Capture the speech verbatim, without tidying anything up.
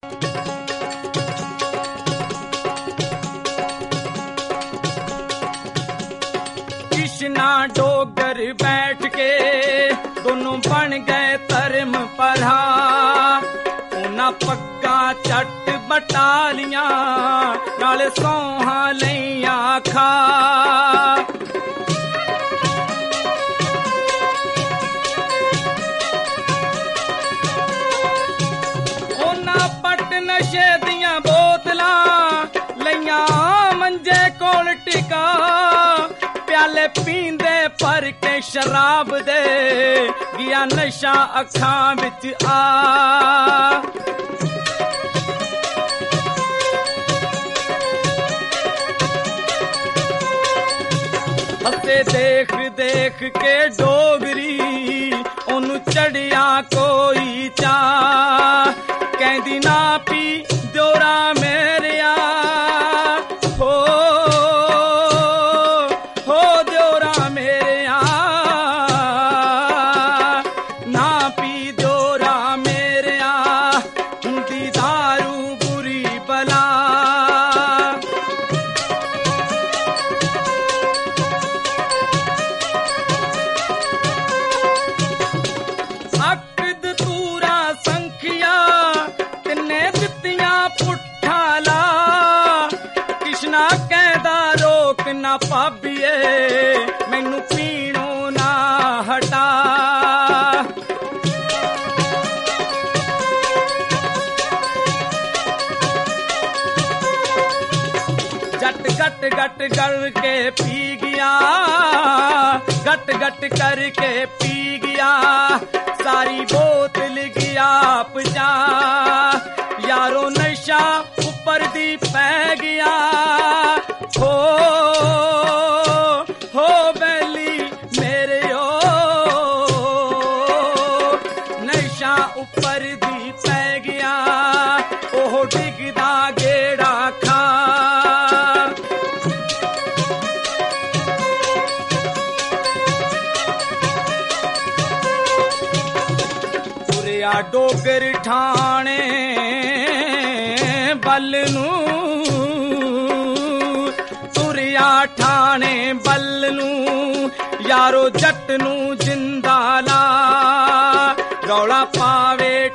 कृष्णा डोगर बैठ के दोनों बन गए धर्म परा, उन्हां पग्गा चट बटालियां नाले सौहां लईयां खा। उन्हां पट नशे दियां बोतलां लईयां मंजे कोल टिका, प्याले पींदे भर के शराब दे गया नशा अखां विच आ। हसे देख देख के डोगरी ओनू चढ़िया कोई चा, कहंदी ना पी दियोरा मेरिया हो हो दियोरा मेरिया, ना पी दियोरा मेरिया हुंदी दारू बुरी बला। अकद तूरा संखिया तिन्ने दित्तियां पुट्ठा ला, कृष्णा कहदा रोक ना भाबीए मैनू पीणो ना हटा। जट गट गट करके पी गया, गट गट करके पी गया, सारी बोतल गया पजा। यारो नशा ऊपर दी पै गया, हो हो बैली मेरे ओ नशा ऊपर दी पै गया, ओह डिगदा गेड़ा खा। तुरिया डोगर ठाणे बल नूं, तुरिया ठाणे बल नूं, यारो जट नूं जिंदा ला, रौला पावे